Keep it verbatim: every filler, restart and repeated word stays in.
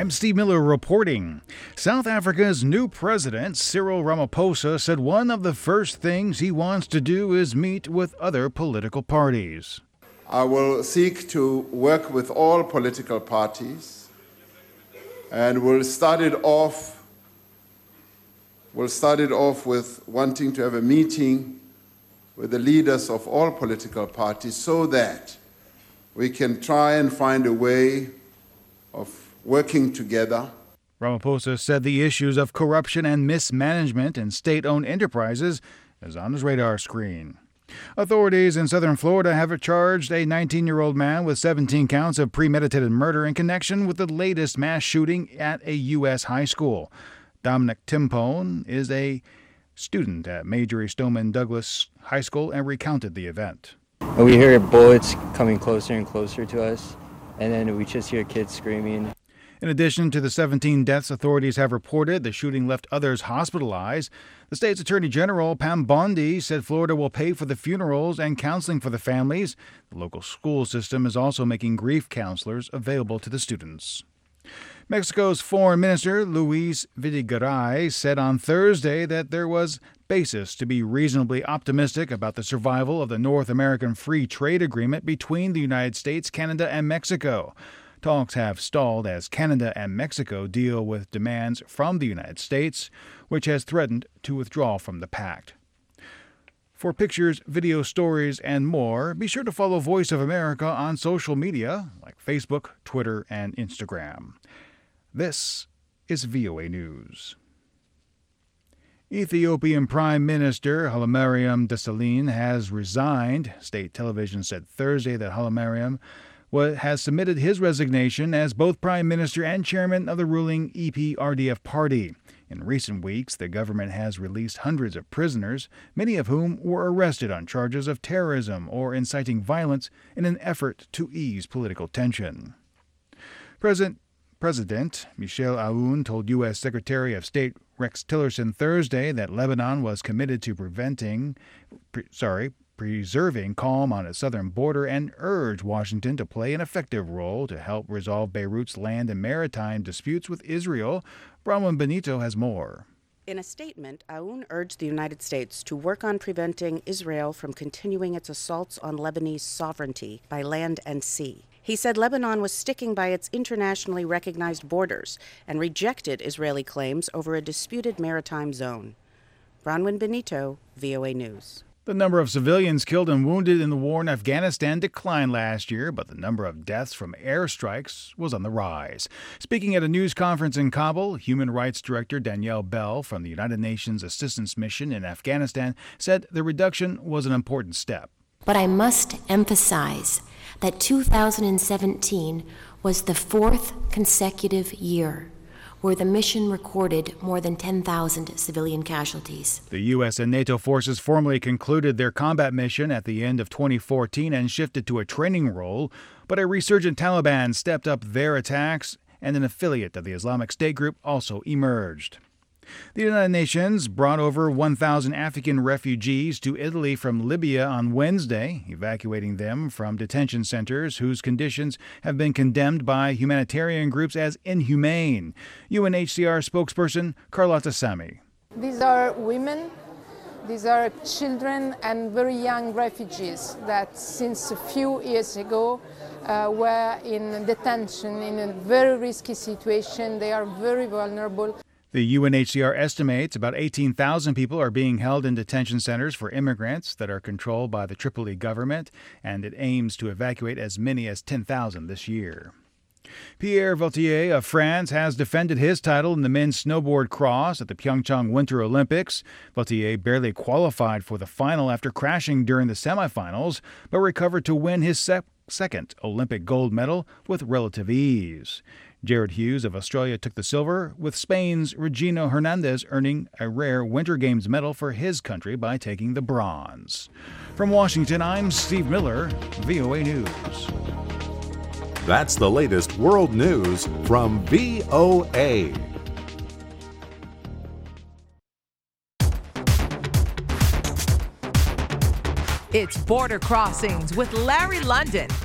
I'm Steve Miller reporting. South Africa's new president, Cyril Ramaphosa, said one of the first things he wants to do is meet with other political parties. I will seek to work with all political parties, and we'll start it off, we'll start it off with wanting to have a meeting with the leaders of all political parties so that we can try and find a way of working together. Ramaphosa said the issues of corruption and mismanagement in state-owned enterprises is on his radar screen. Authorities in southern Florida have charged a nineteen-year-old man with seventeen counts of premeditated murder in connection with the latest mass shooting at a U S high school. Dominic Timpone is a student at Marjory Stoneman Douglas High School and recounted the event. We hear bullets coming closer and closer to us, and then we just hear kids screaming. In addition to the seventeen deaths authorities have reported, the shooting left others hospitalized. The state's Attorney General, Pam Bondi, said Florida will pay for the funerals and counseling for the families. The local school system is also making grief counselors available to the students. Mexico's Foreign Minister, Luis Videgaray, said on Thursday that there was basis to be reasonably optimistic about the survival of the North American Free Trade Agreement between the United States, Canada, and Mexico. Talks have stalled as Canada and Mexico deal with demands from the United States, which has threatened to withdraw from the pact. For pictures, video stories, and more, be sure to follow Voice of America on social media like Facebook, Twitter, and Instagram. This is V O A News. Ethiopian Prime Minister Hailemariam Desalegn has resigned. State television said Thursday that Hailemariam has submitted his resignation as both Prime Minister and chairman of the ruling E P R D F party. In recent weeks, the government has released hundreds of prisoners, many of whom were arrested on charges of terrorism or inciting violence in an effort to ease political tension. President President Michel Aoun told U S. Secretary of State Rex Tillerson Thursday that Lebanon was committed to preventing, pre, sorry, preserving calm on its southern border and urged Washington to play an effective role to help resolve Beirut's land and maritime disputes with Israel. Bronwyn Benito has more. In a statement, Aoun urged the United States to work on preventing Israel from continuing its assaults on Lebanese sovereignty by land and sea. He said Lebanon was sticking by its internationally recognized borders and rejected Israeli claims over a disputed maritime zone. Bronwyn Benito, V O A News. The number of civilians killed and wounded in the war in Afghanistan declined last year, but the number of deaths from airstrikes was on the rise. Speaking at a news conference in Kabul, Human Rights Director Danielle Bell from the United Nations Assistance Mission in Afghanistan said the reduction was an important step. But I must emphasize that two thousand seventeen was the fourth consecutive year where the mission recorded more than ten thousand civilian casualties. The U S and NATO forces formally concluded their combat mission at the end of twenty fourteen and shifted to a training role, but a resurgent Taliban stepped up their attacks, and an affiliate of the Islamic State group also emerged. The United Nations brought over one thousand African refugees to Italy from Libya on Wednesday, evacuating them from detention centers whose conditions have been condemned by humanitarian groups as inhumane. U N H C R spokesperson Carlotta Sami. These are women, these are children and very young refugees that since a few years ago uh, were in detention in a very risky situation. They are very vulnerable. The U N H C R estimates about eighteen thousand people are being held in detention centers for immigrants that are controlled by the Tripoli government, and it aims to evacuate as many as ten thousand this year. Pierre Vautier of France has defended his title in the men's snowboard cross at the Pyeongchang Winter Olympics. Vautier barely qualified for the final after crashing during the semifinals, but recovered to win his sec- second Olympic gold medal with relative ease. Jared Hughes of Australia took the silver, with Spain's Regino Hernandez earning a rare Winter Games medal for his country by taking the bronze. From Washington, I'm Steve Miller, V O A News. That's the latest world news from V O A. It's Border Crossings with Larry London